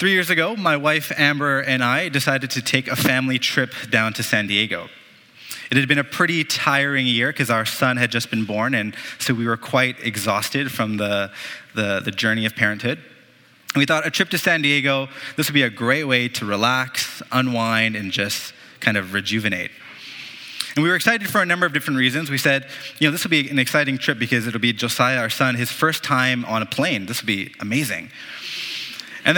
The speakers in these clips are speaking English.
3 years ago, my wife Amber and I decided to take a family trip down to San Diego. It had been a pretty tiring year because our son had just been born, and so we were quite exhausted from the journey of parenthood. And we thought a trip to San Diego, this would be a great way to relax, unwind, and just kind of rejuvenate. And we were excited for a number of different reasons. We said, this will be an exciting trip because it'll be Josiah, our son, his first time on a plane. This will be amazing. And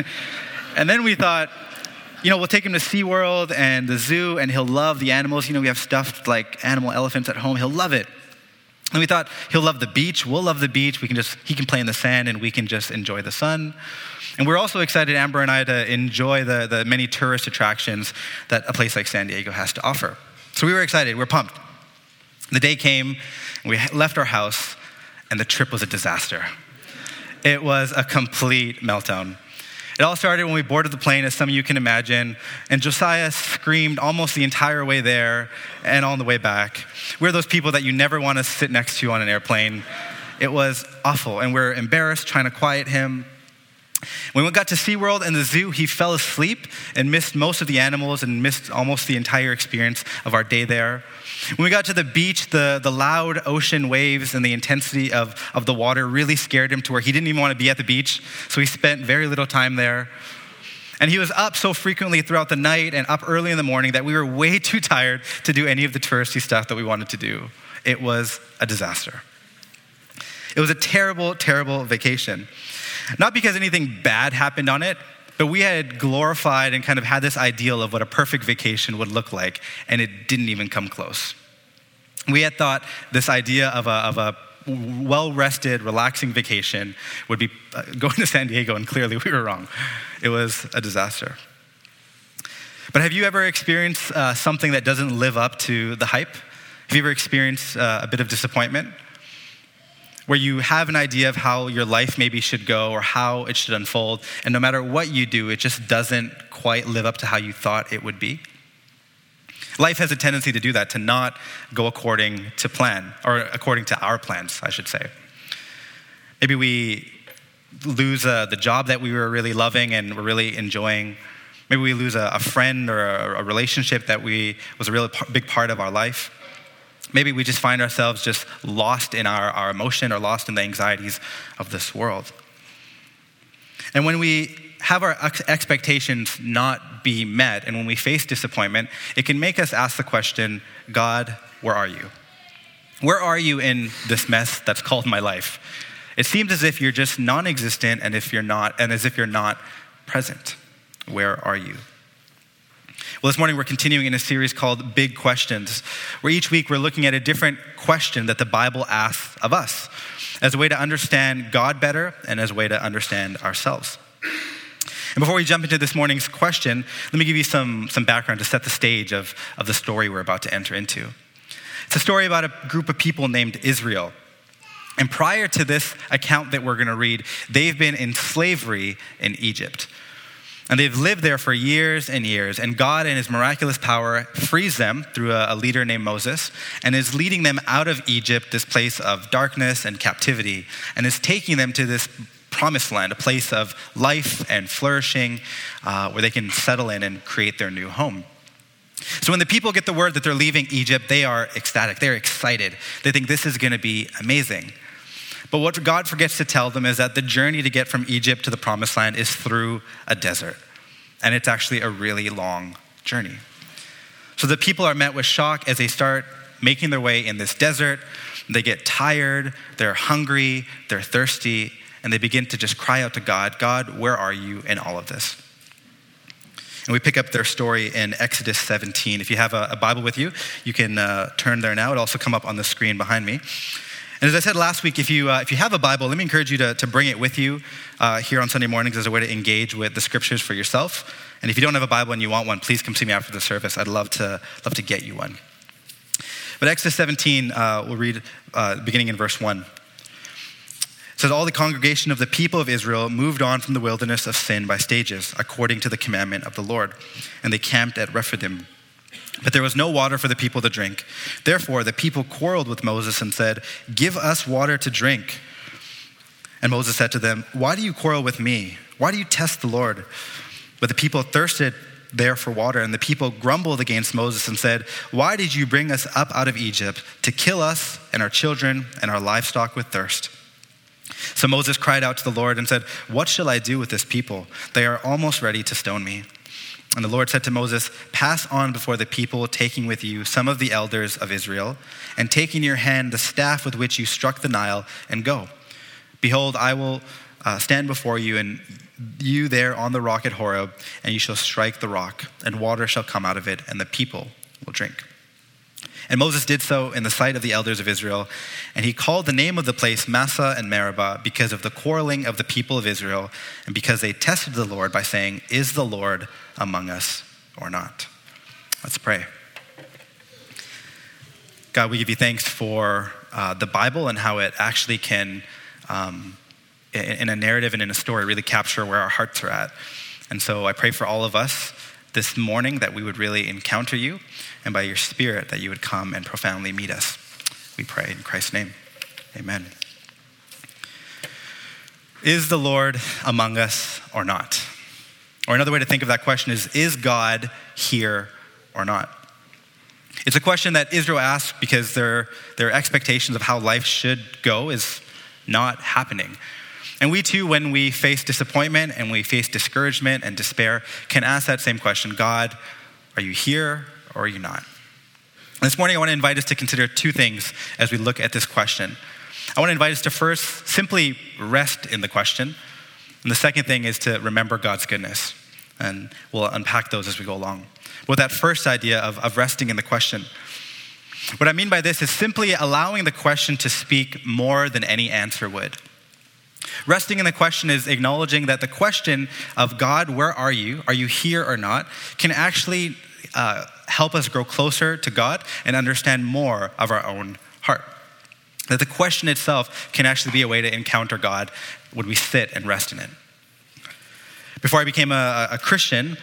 then we thought, we'll take him to SeaWorld and the zoo, and he'll love the animals. We have stuffed like animal elephants at home. He'll love it. And we thought he'll love the beach. We'll love the beach. He can play in the sand, and we can just enjoy the sun. And we're also excited, Amber and I, to enjoy the many tourist attractions that a place like San Diego has to offer. So we were excited. We're pumped. The day came, and we left our house, and the trip was a disaster. It was a complete meltdown. It all started when we boarded the plane, as some of you can imagine, and Josiah screamed almost the entire way there and on the way back. We're those people that you never want to sit next to on an airplane. It was awful, and we're embarrassed trying to quiet him. When we got to SeaWorld and the zoo, he fell asleep and missed most of the animals and missed almost the entire experience of our day there. When we got to the beach, the loud ocean waves and the intensity of the water really scared him to where he didn't even want to be at the beach, so he spent very little time there. And he was up so frequently throughout the night and up early in the morning that we were way too tired to do any of the touristy stuff that we wanted to do. It was a disaster. It was a terrible, terrible vacation. Not because anything bad happened on it, but we had glorified and kind of had this ideal of what a perfect vacation would look like, and it didn't even come close. We had thought this idea of a well-rested, relaxing vacation would be going to San Diego, and clearly we were wrong. It was a disaster. But have you ever experienced something that doesn't live up to the hype? Have you ever experienced a bit of disappointment? Where you have an idea of how your life maybe should go or how it should unfold, and no matter what you do, it just doesn't quite live up to how you thought it would be. Life has a tendency to do that, to not go according to plan, or according to our plans, I should say. Maybe we lose the job that we were really loving and were really enjoying. Maybe we lose a friend or a relationship that was a really big part of our life. Maybe we just find ourselves just lost in our emotion or lost in the anxieties of this world. And when we have our expectations not be met, and when we face disappointment, it can make us ask the question, God, where are you? Where are you in this mess that's called my life? It seems as if you're just non-existent, and as if you're not present. Where are you? Well, this morning we're continuing in a series called Big Questions, where each week we're looking at a different question that the Bible asks of us as a way to understand God better and as a way to understand ourselves. And before we jump into this morning's question, let me give you some background to set the stage of the story we're about to enter into. It's a story about a group of people named Israel. And prior to this account that we're going to read, they've been in slavery in Egypt. And they've lived there for years and years, and God in his miraculous power frees them through a leader named Moses, and is leading them out of Egypt, this place of darkness and captivity, and is taking them to this promised land, a place of life and flourishing, where they can settle in and create their new home. So when the people get the word that they're leaving Egypt, they are ecstatic, they're excited. They think this is gonna be amazing. But what God forgets to tell them is that the journey to get from Egypt to the promised land is through a desert. And it's actually a really long journey. So the people are met with shock as they start making their way in this desert. They get tired, they're hungry, they're thirsty, and they begin to just cry out to God, God, where are you in all of this? And we pick up their story in Exodus 17. If you have a Bible with you, you can turn there now. It'll also come up on the screen behind me. And as I said last week, if you have a Bible, let me encourage you to bring it with you here on Sunday mornings as a way to engage with the scriptures for yourself. And if you don't have a Bible and you want one, please come see me after the service. I'd love to get you one. But Exodus 17, we'll read beginning in verse 1. It says, all the congregation of the people of Israel moved on from the wilderness of Sin by stages, according to the commandment of the Lord. And they camped at Rephidim. But there was no water for the people to drink. Therefore, the people quarreled with Moses and said, give us water to drink. And Moses said to them, why do you quarrel with me? Why do you test the Lord?" But the people thirsted there for water, and the people grumbled against Moses and said, "Why did you bring us up out of Egypt to kill us and our children and our livestock with thirst?" So Moses cried out to the Lord and said, "What shall I do with this people? They are almost ready to stone me." And the Lord said to Moses, "Pass on before the people, taking with you some of the elders of Israel, and take in your hand the staff with which you struck the Nile, and go. Behold, I will stand before you, and you there on the rock at Horeb, and you shall strike the rock, and water shall come out of it, and the people will drink." And Moses did so in the sight of the elders of Israel, and he called the name of the place Massah and Meribah because of the quarreling of the people of Israel, and because they tested the Lord by saying, "Is the Lord among us or not?" Let's pray. God, we give you thanks for the Bible and how it actually can, in a narrative and in a story, really capture where our hearts are at. And so I pray for all of us this morning that we would really encounter you, and by your Spirit that you would come and profoundly meet us. We pray in Christ's name. Amen. Is the Lord among us or not? Or another way to think of that question is God here or not? It's a question that Israel asked because their expectations of how life should go is not happening. And we too, when we face disappointment and we face discouragement and despair, can ask that same question: God, are you here or are you not? This morning I want to invite us to consider two things as we look at this question. I want to invite us to first simply rest in the question. And the second thing is to remember God's goodness. And we'll unpack those as we go along. With that first idea of resting in the question, what I mean by this is simply allowing the question to speak more than any answer would. Resting in the question is acknowledging that the question of God, where are you here or not, can actually help us grow closer to God and understand more of our own heart. That the question itself can actually be a way to encounter God when we sit and rest in it. Before I became a Christian,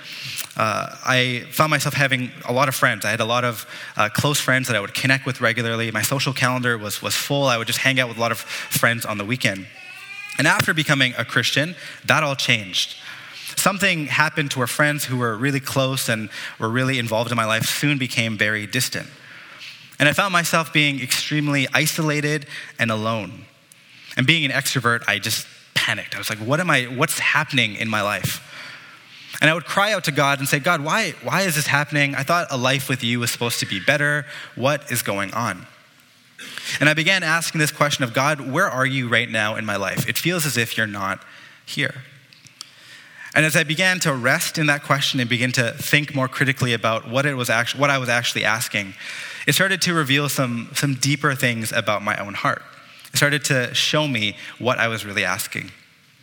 I found myself having a lot of friends. I had a lot of close friends that I would connect with regularly. My social calendar was full. I would just hang out with a lot of friends on the weekend. And after becoming a Christian, that all changed. Something happened to our friends who were really close and were really involved in my life soon became very distant. And I found myself being extremely isolated and alone. And being an extrovert, I just panicked. I was like, what's happening in my life? And I would cry out to God and say, "God, why is this happening? I thought a life with you was supposed to be better. What is going on?" And I began asking this question of God, where are you right now in my life? It feels as if you're not here. And as I began to rest in that question and begin to think more critically about what I was actually asking, it started to reveal some deeper things about my own heart. It started to show me what I was really asking.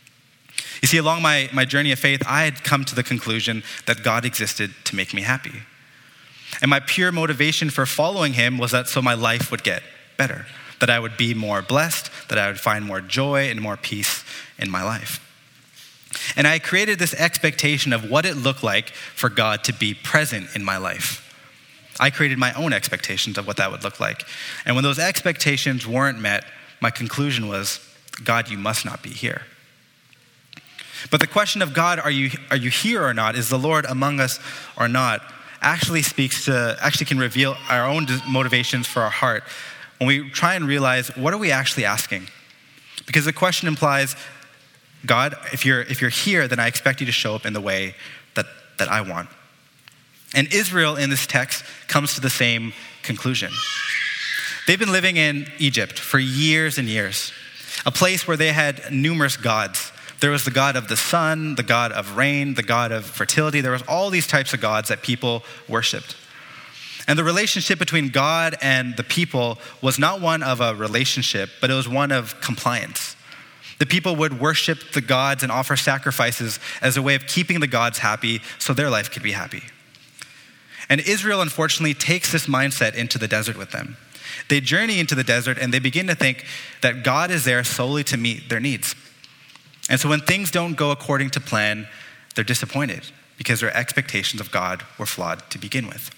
You see, along my journey of faith, I had come to the conclusion that God existed to make me happy. And my pure motivation for following him was that so my life would get better, that I would be more blessed, that I would find more joy and more peace in my life. And I created this expectation of what it looked like for God to be present in my life. I created my own expectations of what that would look like. And when those expectations weren't met, my conclusion was, God, you must not be here. But the question of God, are you here or not? Is the Lord among us or not? Actually can reveal our own motivations for our heart when we try and realize, what are we actually asking? Because the question implies, God, if you're here, then I expect you to show up in the way that I want. And Israel in this text comes to the same conclusion. They've been living in Egypt for years and years, a place where they had numerous gods. There was the god of the sun, the god of rain, the god of fertility. There was all these types of gods that people worshiped. And the relationship between God and the people was not one of a relationship, but it was one of compliance. The people would worship the gods and offer sacrifices as a way of keeping the gods happy so their life could be happy. And Israel, unfortunately, takes this mindset into the desert with them. They journey into the desert and they begin to think that God is there solely to meet their needs. And so when things don't go according to plan, they're disappointed because their expectations of God were flawed to begin with.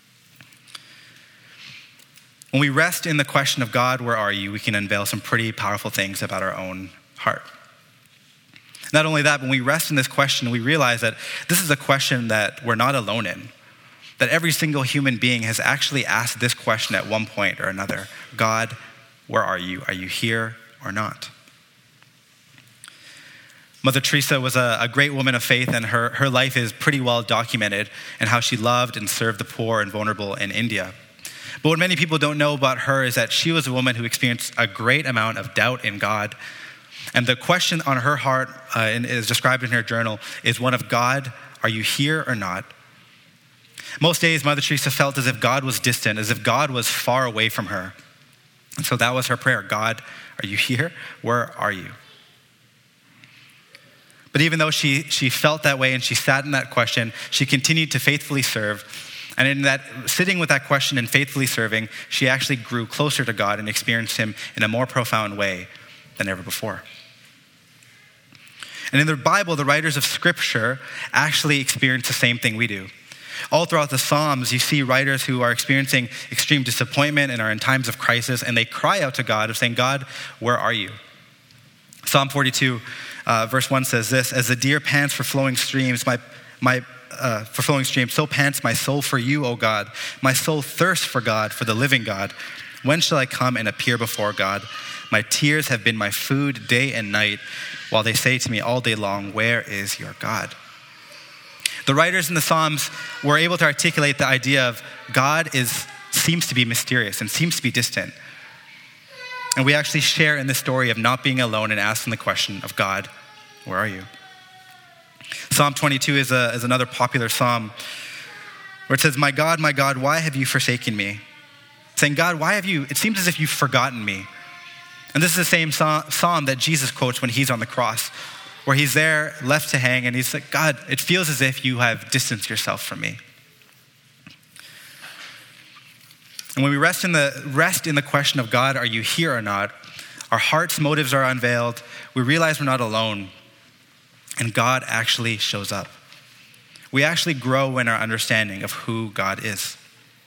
When we rest in the question of God, where are you, we can unveil some pretty powerful things about our own heart. Not only that, when we rest in this question, we realize that this is a question that we're not alone in. That every single human being has actually asked this question at one point or another. God, where are you? Are you here or not? Mother Teresa was a great woman of faith, and her life is pretty well documented in how she loved and served the poor and vulnerable in India. But what many people don't know about her is that she was a woman who experienced a great amount of doubt in God. And the question on her heart, and is described in her journal, is one of, God, are you here or not? Most days, Mother Teresa felt as if God was distant, as if God was far away from her. And so that was her prayer. God, are you here? Where are you? But even though she felt that way and she sat in that question, she continued to faithfully serve. And in that, sitting with that question and faithfully serving, she actually grew closer to God and experienced him in a more profound way than ever before. And in the Bible, the writers of Scripture actually experience the same thing we do. All throughout the Psalms, you see writers who are experiencing extreme disappointment and are in times of crisis, and they cry out to God of saying, God, where are you? Psalm 42, verse 1 says this, as the deer pants for flowing streams, so pants my soul for you, O God. My soul thirsts for God, for the living God. When shall I come and appear before God? My tears have been my food day and night, while they say to me all day long, where is your God? The writers in the Psalms were able to articulate the idea of God seems to be mysterious and seems to be distant. And we actually share in the story of not being alone and asking the question of God, where are you? Psalm 22 is another popular psalm where it says, my God, why have you forsaken me? Saying, God, it seems as if you've forgotten me. And this is the same psalm that Jesus quotes when he's on the cross, where he's there left to hang and he's like, God, it feels as if you have distanced yourself from me. And when we rest in the question of God, are you here or not? Our heart's motives are unveiled. We realize we're not alone. And God actually shows up. We actually grow in our understanding of who God is.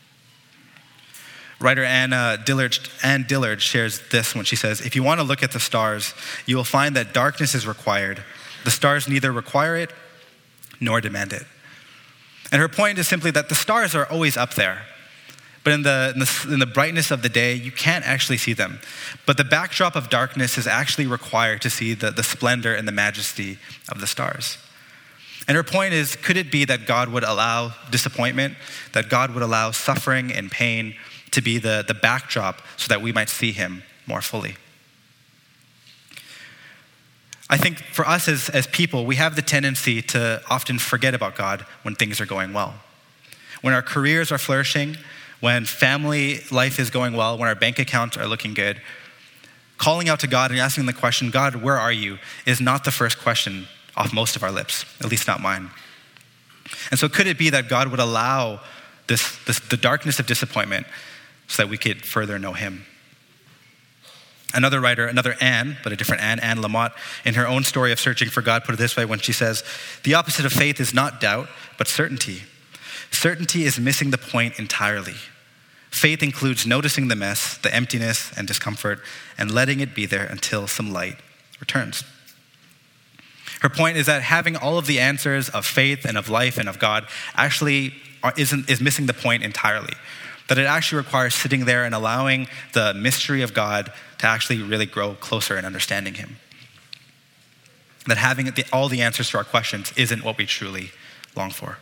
Writer Anne Dillard shares this when she says, if you want to look at the stars, you will find that darkness is required. The stars neither require it nor demand it. And her point is simply that the stars are always up there. But in the brightness of the day, you can't actually see them. But the backdrop of darkness is actually required to see the splendor and the majesty of the stars. And her point is, could it be that God would allow disappointment, that God would allow suffering and pain to be the backdrop so that we might see him more fully? I think for us as people, we have the tendency to often forget about God when things are going well. When our careers are flourishing, when family life is going well, when our bank accounts are looking good, calling out to God and asking the question, God, where are you, is not the first question off most of our lips, at least not mine. And so could it be that God would allow the darkness of disappointment so that we could further know him? Another writer, another Anne, but a different Anne Lamott, in her own story of searching for God, put it this way when she says, the opposite of faith is not doubt, but certainty. Certainty is missing the point entirely. Faith includes noticing the mess, the emptiness and discomfort, and letting it be there until some light returns. Her point is that having all of the answers of faith and of life and of God actually is missing the point entirely. That it actually requires sitting there and allowing the mystery of God to actually really grow closer in understanding him. That having all the answers to our questions isn't what we truly long for.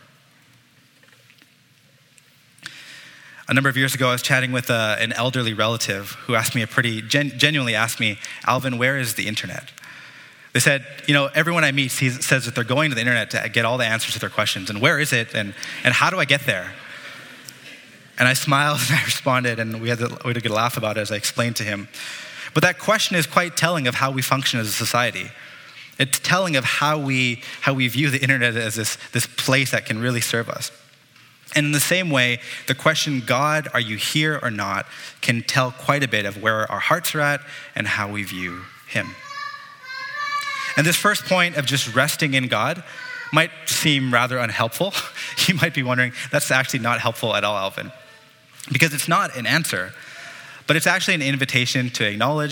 A number of years ago, I was chatting with an elderly relative who asked me genuinely asked me, Alvin, where is the internet? They said, everyone I meet says that they're going to the internet to get all the answers to their questions. And where is it? And how do I get there? And I smiled and I responded, and we had a good laugh about it as I explained to him. But that question is quite telling of how we function as a society. It's telling of how we view the internet as this place that can really serve us. And in the same way, the question, God, are you here or not, can tell quite a bit of where our hearts are at and how we view him. And this first point of just resting in God might seem rather unhelpful. You might be wondering, that's actually not helpful at all, Alvin. Because it's not an answer, but it's actually an invitation to acknowledge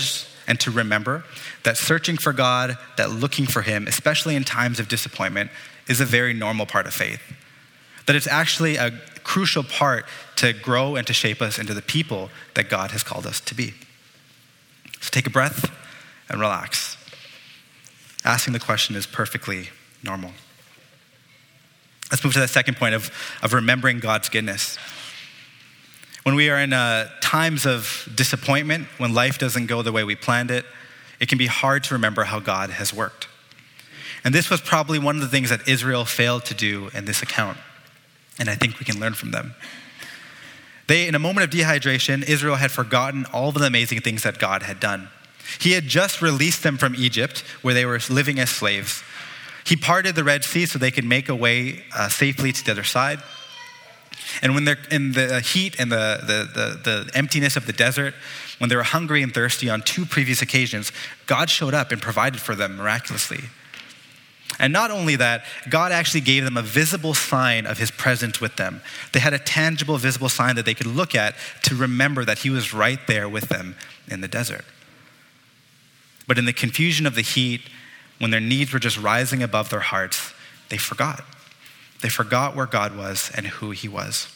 and to remember that searching for God, that looking for him, especially in times of disappointment, is a very normal part of faith. That it's actually a crucial part to grow and to shape us into the people that God has called us to be. So take a breath and relax. Asking the question is perfectly normal. Let's move to the second point of remembering God's goodness. When we are in times of disappointment, when life doesn't go the way we planned it, it can be hard to remember how God has worked. And this was probably one of the things that Israel failed to do in this account. And I think we can learn from them. In a moment of dehydration, Israel had forgotten all of the amazing things that God had done. He had just released them from Egypt, where they were living as slaves. He parted the Red Sea so they could make a way safely to the other side. And when they're in the heat and the emptiness of the desert, when they were hungry and thirsty on 2 previous occasions, God showed up and provided for them miraculously. And not only that, God actually gave them a visible sign of his presence with them. They had a tangible, visible sign that they could look at to remember that he was right there with them in the desert. But in the confusion of the heat, when their needs were just rising above their hearts, they forgot. They forgot where God was and who he was.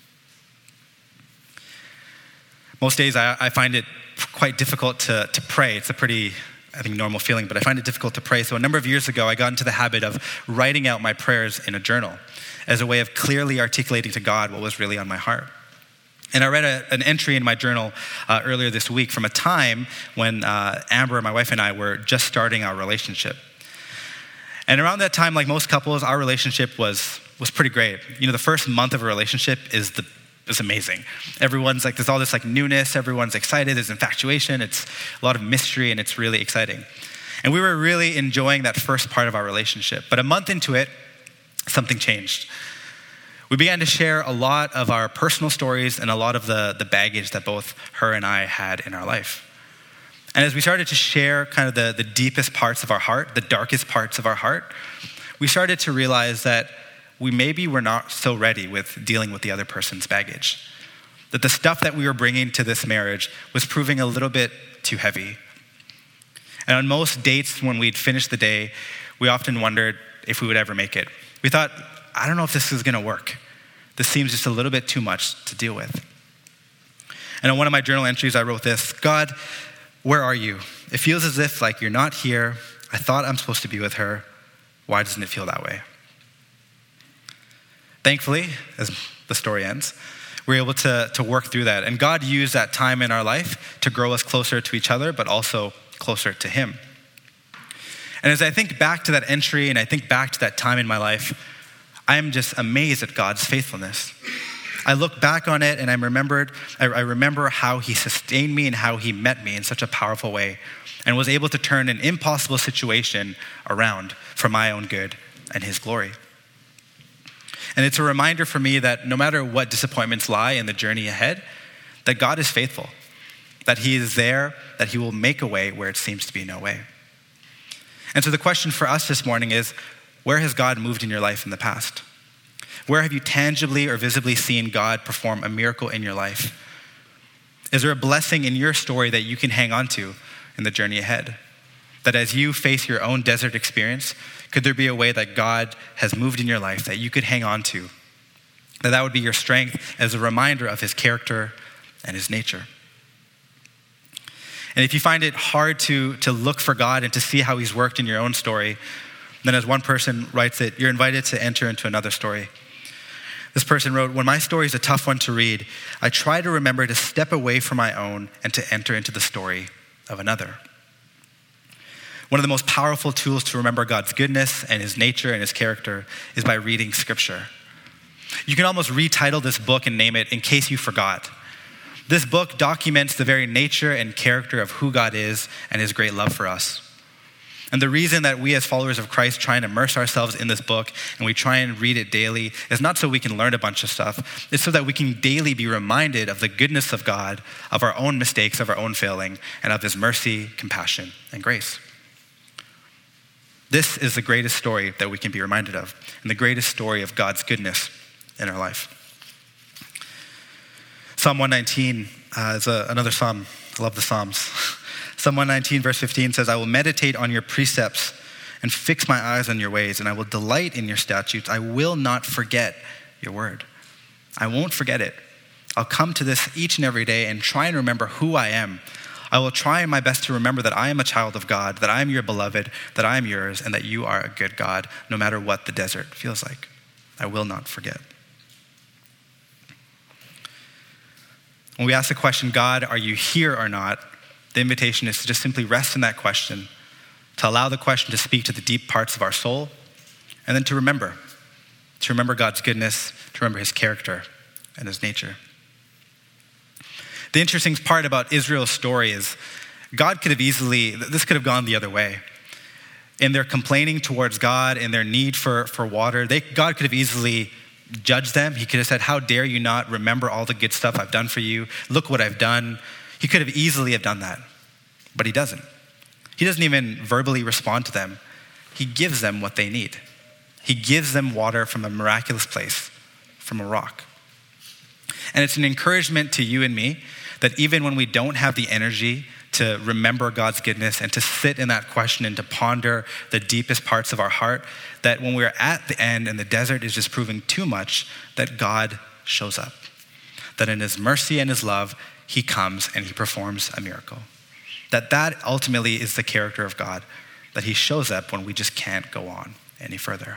Most days I find it quite difficult to pray. It's a pretty, I think, normal feeling, but I find it difficult to pray. So a number of years ago, I got into the habit of writing out my prayers in a journal as a way of clearly articulating to God what was really on my heart. And I read an entry in my journal earlier this week from a time when Amber, my wife, and I were just starting our relationship. And around that time, like most couples, our relationship was pretty great. You know, the first month of a relationship is amazing. Everyone's like, there's all this like newness, everyone's excited, there's infatuation, it's a lot of mystery, and it's really exciting. And we were really enjoying that first part of our relationship. But a month into it, something changed. We began to share a lot of our personal stories and a lot of the baggage that both her and I had in our life. And as we started to share kind of the deepest parts of our heart, the darkest parts of our heart, we started to realize that we were not so ready with dealing with the other person's baggage. That the stuff that we were bringing to this marriage was proving a little bit too heavy. And on most dates, when we'd finished the day, we often wondered if we would ever make it. We thought, I don't know if this is going to work. This seems just a little bit too much to deal with. And on one of my journal entries, I wrote this: God, where are you? It feels as if like you're not here. I thought I'm supposed to be with her. Why doesn't it feel that way? Thankfully, as the story ends, we're able to work through that. And God used that time in our life to grow us closer to each other, but also closer to him. And as I think back to that entry and I think back to that time in my life, I am just amazed at God's faithfulness. I look back on it and I remember how he sustained me and how he met me in such a powerful way and was able to turn an impossible situation around for my own good and his glory. And it's a reminder for me that no matter what disappointments lie in the journey ahead, that God is faithful, that he is there, that he will make a way where it seems to be no way. And so the question for us this morning is, where has God moved in your life in the past? Where have you tangibly or visibly seen God perform a miracle in your life? Is there a blessing in your story that you can hang on to in the journey ahead? That as you face your own desert experience, could there be a way that God has moved in your life that you could hang on to? That would be your strength as a reminder of his character and his nature. And if you find it hard to look for God and to see how he's worked in your own story, then as one person writes it, you're invited to enter into another story. This person wrote, when my story is a tough one to read, I try to remember to step away from my own and to enter into the story of another. One of the most powerful tools to remember God's goodness and his nature and his character is by reading scripture. You can almost retitle this book and name it In Case You Forgot. This book documents the very nature and character of who God is and his great love for us. And the reason that we as followers of Christ try and immerse ourselves in this book and we try and read it daily is not so we can learn a bunch of stuff. It's so that we can daily be reminded of the goodness of God, of our own mistakes, of our own failing, and of his mercy, compassion, and grace. This is the greatest story that we can be reminded of, and the greatest story of God's goodness in our life. Psalm 119 is another psalm. I love the Psalms. Psalm 119, verse 15 says, I will meditate on your precepts and fix my eyes on your ways, and I will delight in your statutes. I will not forget your word. I won't forget it. I'll come to this each and every day and try and remember who I am. I will try my best to remember that I am a child of God, that I am your beloved, that I am yours, and that you are a good God, no matter what the desert feels like. I will not forget. When we ask the question, God, are you here or not? The invitation is to just simply rest in that question, to allow the question to speak to the deep parts of our soul, and then to remember God's goodness, to remember his character and his nature. The interesting part about Israel's story is this could have gone the other way. In their complaining towards God, in their need for water, God could have easily judged them. He could have said, how dare you not remember all the good stuff I've done for you? Look what I've done. He could have easily have done that, but he doesn't. He doesn't even verbally respond to them. He gives them what they need. He gives them water from a miraculous place, from a rock. And it's an encouragement to you and me that even when we don't have the energy to remember God's goodness and to sit in that question and to ponder the deepest parts of our heart, that when we're at the end and the desert is just proving too much, that God shows up. That in his mercy and his love, he comes and he performs a miracle. That ultimately is the character of God, that he shows up when we just can't go on any further.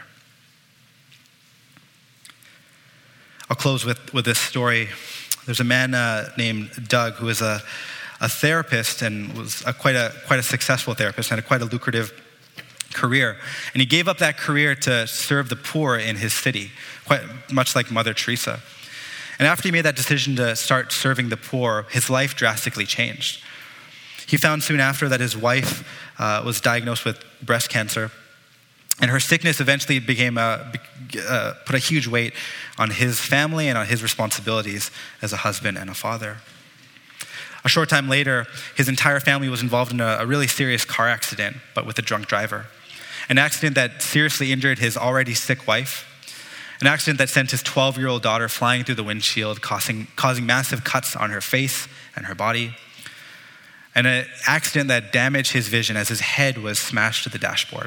I'll close with this story. There's a man named Doug who is a therapist and was quite a successful therapist and had quite a lucrative career. And he gave up that career to serve the poor in his city, quite much like Mother Teresa. And after he made that decision to start serving the poor, his life drastically changed. He found soon after that his wife was diagnosed with breast cancer, and her sickness eventually put a huge weight on his family and on his responsibilities as a husband and a father. A short time later, his entire family was involved in a really serious car accident, but with a drunk driver. An accident that seriously injured his already sick wife. An accident that sent his 12-year-old daughter flying through the windshield, causing massive cuts on her face and her body. And an accident that damaged his vision as his head was smashed to the dashboard.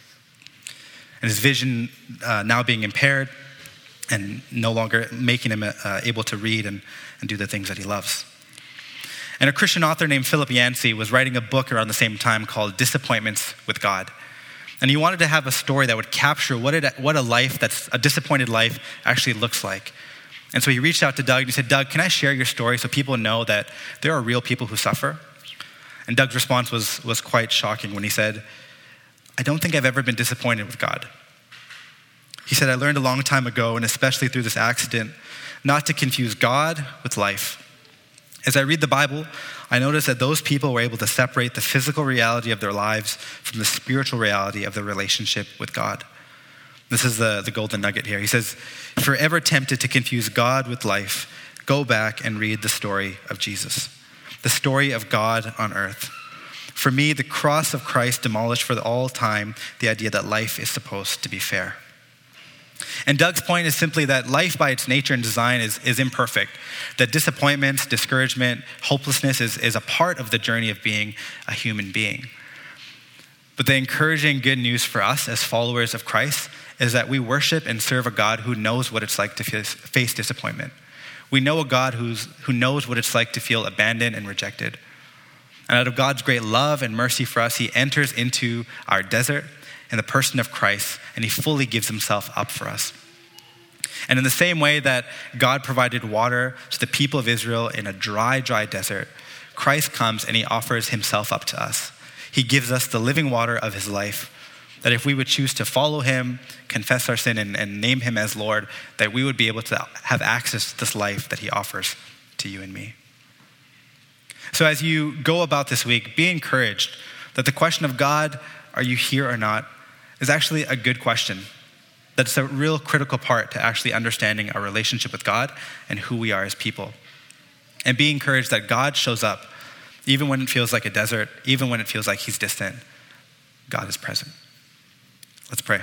And his vision now being impaired and no longer making him able to read and do the things that he loves. And a Christian author named Philip Yancey was writing a book around the same time called Disappointments with God. And he wanted to have a story that would capture what a life that's a disappointed life actually looks like. And so he reached out to Doug and he said, Doug, can I share your story so people know that there are real people who suffer? And Doug's response was quite shocking when he said, I don't think I've ever been disappointed with God. He said, I learned a long time ago, and especially through this accident, not to confuse God with life. As I read the Bible, I notice that those people were able to separate the physical reality of their lives from the spiritual reality of their relationship with God. This is the golden nugget here. He says, if you're ever tempted to confuse God with life, go back and read the story of Jesus, the story of God on earth. For me, the cross of Christ demolished for all time the idea that life is supposed to be fair. And Doug's point is simply that life by its nature and design is imperfect, that disappointments, discouragement, hopelessness is a part of the journey of being a human being. But the encouraging good news for us as followers of Christ is that we worship and serve a God who knows what it's like to face disappointment. We know a God who knows what it's like to feel abandoned and rejected. And out of God's great love and mercy for us, he enters into our desert in the person of Christ, and he fully gives himself up for us. And in the same way that God provided water to the people of Israel in a dry desert, Christ comes and he offers himself up to us. He gives us the living water of his life, that if we would choose to follow him, confess our sin, and name him as Lord, that we would be able to have access to this life that he offers to you and me. So as you go about this week, be encouraged that the question of God, are you here or not, is actually a good question. That's a real critical part to actually understanding our relationship with God and who we are as people. And be encouraged that God shows up, even when it feels like a desert, even when it feels like he's distant, God is present. Let's pray.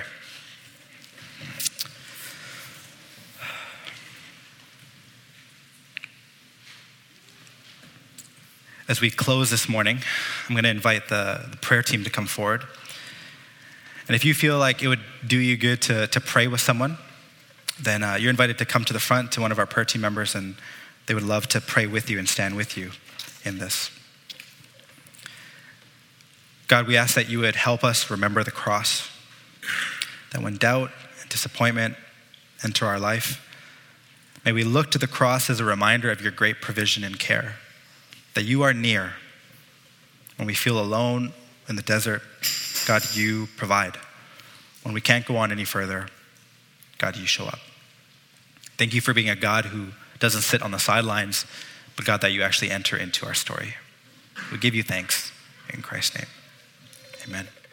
As we close this morning, I'm going to invite the prayer team to come forward. And if you feel like it would do you good to pray with someone, then you're invited to come to the front to one of our prayer team members, and they would love to pray with you and stand with you in this. God, we ask that you would help us remember the cross, that when doubt and disappointment enter our life, may we look to the cross as a reminder of your great provision and care, that you are near. When we feel alone in the desert, God, you provide. When we can't go on any further, God, you show up. Thank you for being a God who doesn't sit on the sidelines, but God, that you actually enter into our story. We give you thanks in Christ's name. Amen.